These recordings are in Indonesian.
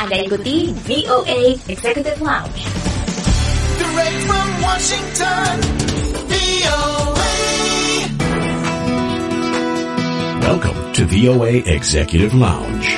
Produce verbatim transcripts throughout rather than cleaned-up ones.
Anda ikuti V O A Executive Lounge. Direct from Washington, V O A. Welcome to V O A Executive Lounge.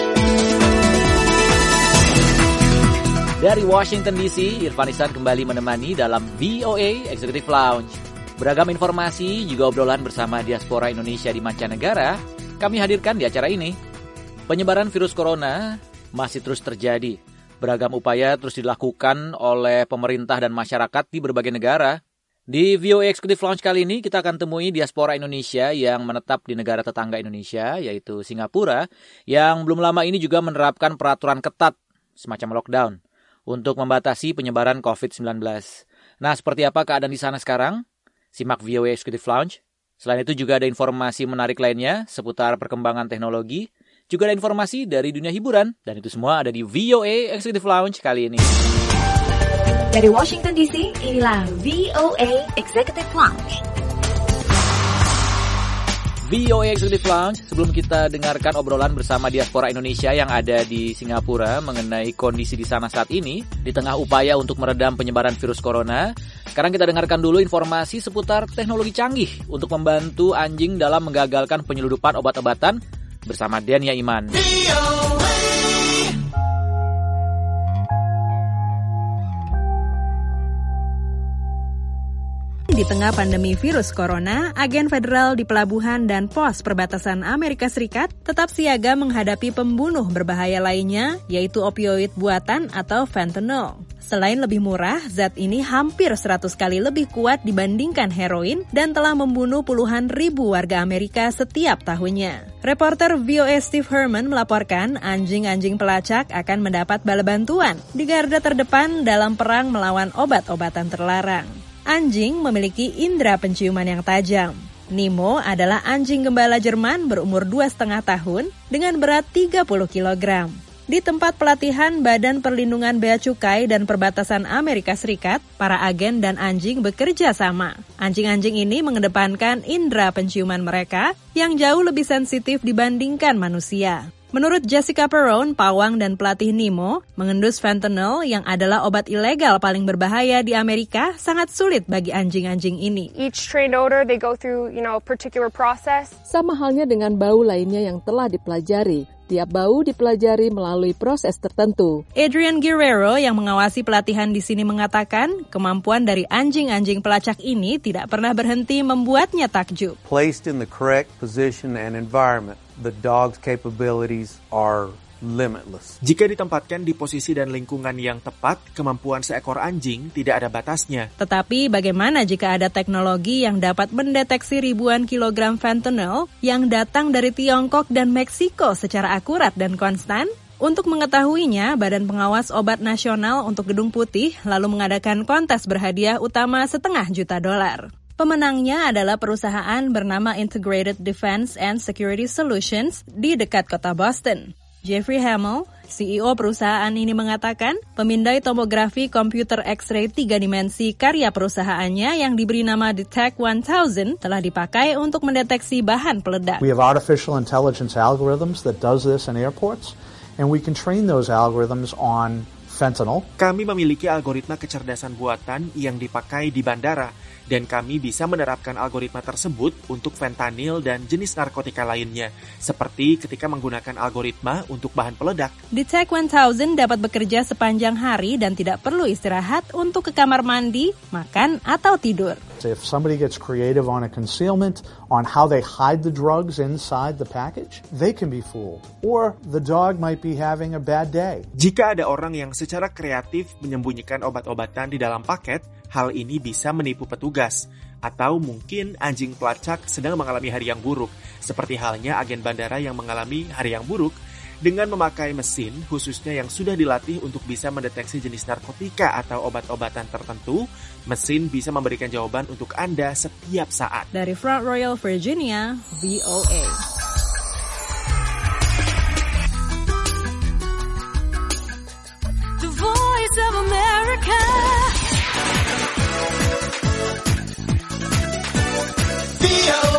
Dari Washington D C, Irfan Ihsan kembali menemani dalam V O A Executive Lounge. Beragam informasi juga obrolan bersama diaspora Indonesia di mancanegara kami hadirkan di acara ini. Penyebaran virus corona masih terus terjadi. Beragam upaya terus dilakukan oleh pemerintah dan masyarakat di berbagai negara. Di V O A Executive Lounge kali ini kita akan temui diaspora Indonesia yang menetap di negara tetangga Indonesia, yaitu Singapura, yang belum lama ini juga menerapkan peraturan ketat, semacam lockdown, untuk membatasi penyebaran covid sembilan belas. Nah, seperti apa keadaan di sana sekarang? Simak V O A Executive Lounge. Selain itu juga ada informasi menarik lainnya seputar perkembangan teknologi, juga ada informasi dari dunia hiburan, dan itu semua ada di V O A Executive Lounge kali ini. Dari Washington D C, inilah V O A Executive Lounge. V O A Executive Lounge, sebelum kita dengarkan obrolan bersama diaspora Indonesia yang ada di Singapura mengenai kondisi di sana saat ini, di tengah upaya untuk meredam penyebaran virus corona, sekarang kita dengarkan dulu informasi seputar teknologi canggih untuk membantu anjing dalam menggagalkan penyeludupan obat-obatan bersama Dania Iman. Di tengah pandemi virus corona, agen federal di pelabuhan dan pos perbatasan Amerika Serikat tetap siaga menghadapi pembunuh berbahaya lainnya, yaitu opioid buatan atau fentanyl. Selain lebih murah, zat ini hampir seratus kali lebih kuat dibandingkan heroin dan telah membunuh puluhan ribu warga Amerika setiap tahunnya. Reporter V O A Steve Herman melaporkan anjing-anjing pelacak akan mendapat bala bantuan di garda terdepan dalam perang melawan obat-obatan terlarang. Anjing memiliki indera penciuman yang tajam. Nemo adalah anjing gembala Jerman berumur dua setengah tahun dengan berat tiga puluh kilogram. Di tempat pelatihan Badan Perlindungan Bea Cukai dan Perbatasan Amerika Serikat, para agen dan anjing bekerja sama. Anjing-anjing ini mengedepankan indera penciuman mereka yang jauh lebih sensitif dibandingkan manusia. Menurut Jessica Perrone, pawang dan pelatih Nemo, mengendus fentanyl yang adalah obat ilegal paling berbahaya di Amerika sangat sulit bagi anjing-anjing ini. Each trained odor, they go through, you know, a particular process. Sama halnya dengan bau lainnya yang telah dipelajari. Tiap bau dipelajari melalui proses tertentu. Adrian Guerrero yang mengawasi pelatihan di sini mengatakan, kemampuan dari anjing-anjing pelacak ini tidak pernah berhenti membuatnya takjub. Placed in the correct position and environment, the dog's capabilities are limitless. Jika ditempatkan di posisi dan lingkungan yang tepat, kemampuan seekor anjing tidak ada batasnya. Tetapi bagaimana jika ada teknologi yang dapat mendeteksi ribuan kilogram fentanyl yang datang dari Tiongkok dan Meksiko secara akurat dan konstan? Untuk mengetahuinya, Badan Pengawas Obat Nasional untuk Gedung Putih lalu mengadakan kontes berhadiah utama setengah juta dolar. Pemenangnya adalah perusahaan bernama Integrated Defense and Security Solutions di dekat kota Boston. Jeffrey Hamill, C E O perusahaan ini mengatakan, pemindai tomografi komputer X-ray tiga dimensi karya perusahaannya yang diberi nama Detect seribu telah dipakai untuk mendeteksi bahan peledak. We have artificial intelligence algorithms that does this in airports, and we can train those algorithms on fentanyl. Kami memiliki algoritma kecerdasan buatan yang dipakai di bandara, dan kami bisa menerapkan algoritma tersebut untuk fentanyl dan jenis narkotika lainnya, seperti ketika menggunakan algoritma untuk bahan peledak. Detect seribu dapat bekerja sepanjang hari dan tidak perlu istirahat untuk ke kamar mandi, makan, atau tidur. If somebody gets creative on a concealment, on how they hide the drugs inside the package, they can be fooled. Or the dog might be having a bad day. Jika ada orang yang secara kreatif menyembunyikan obat-obatan di dalam paket, hal ini bisa menipu petugas. Atau mungkin anjing pelacak sedang mengalami hari yang buruk, seperti halnya agen bandara yang mengalami hari yang buruk. Dengan memakai mesin, khususnya yang sudah dilatih untuk bisa mendeteksi jenis narkotika atau obat-obatan tertentu, mesin bisa memberikan jawaban untuk Anda setiap saat. Dari Front Royal, Virginia, V O A. The Voice of America. V O A.